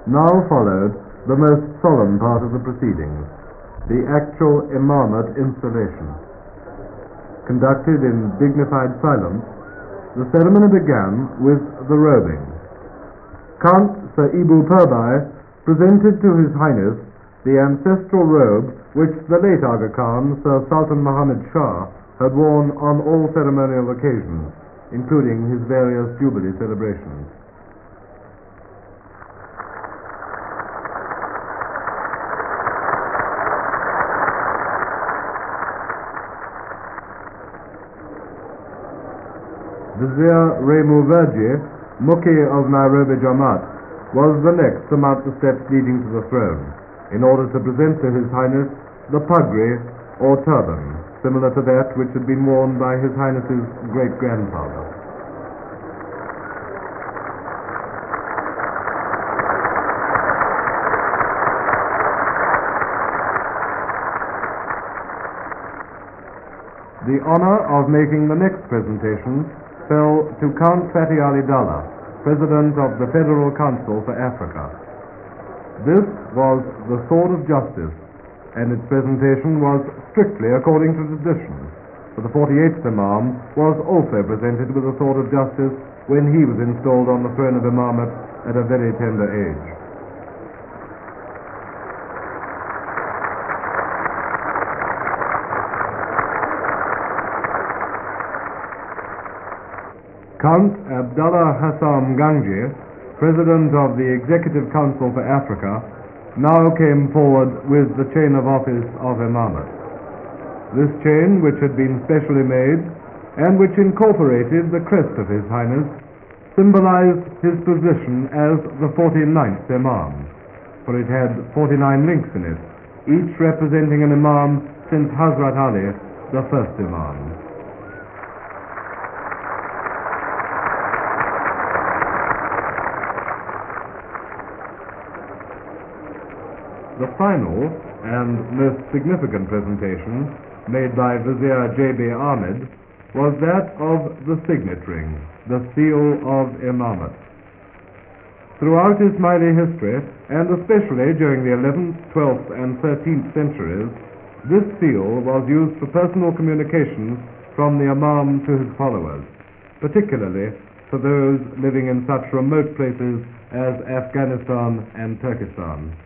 Now followed the most solemn part of the proceedings, the actual imamate installation. Conducted in dignified silence, the ceremony began with the robing. Count Sir Ibu Perbai presented to His Highness the ancestral robe which the late Aga Khan, Sir Sultan Muhammad Shah, had worn on all ceremonial occasions, including his various Jubilee celebrations. Vizier Remu Verji, Mukhi of Nairobi Jamaat, was the next to mount the steps leading to the throne, in order to present to His Highness the pagri, or turban, similar to that which had been worn by His Highness's great-grandfather. The honor of making the next presentation fell to Count Fatih Ali Dalla, President of the Federal Council for Africa. This was the Sword of Justice, and its presentation was strictly according to tradition, for the 48th Imam was also presented with the Sword of Justice when he was installed on the throne of Imamate at a very tender age. Count Abdallah Hassam Ganji, President of the Executive Council for Africa, now came forward with the chain of office of Imamate. This chain, which had been specially made, and which incorporated the crest of His Highness, symbolized his position as the 49th Imam, for it had 49 links in it, each representing an Imam since Hazrat Ali, the first Imam. The final and most significant presentation made by Vizier J.B. Ahmed was that of the signet ring, the seal of Imamate. Throughout Ismaili history, and especially during the 11th, 12th, and 13th centuries, this seal was used for personal communications from the Imam to his followers, particularly for those living in such remote places as Afghanistan and Turkestan.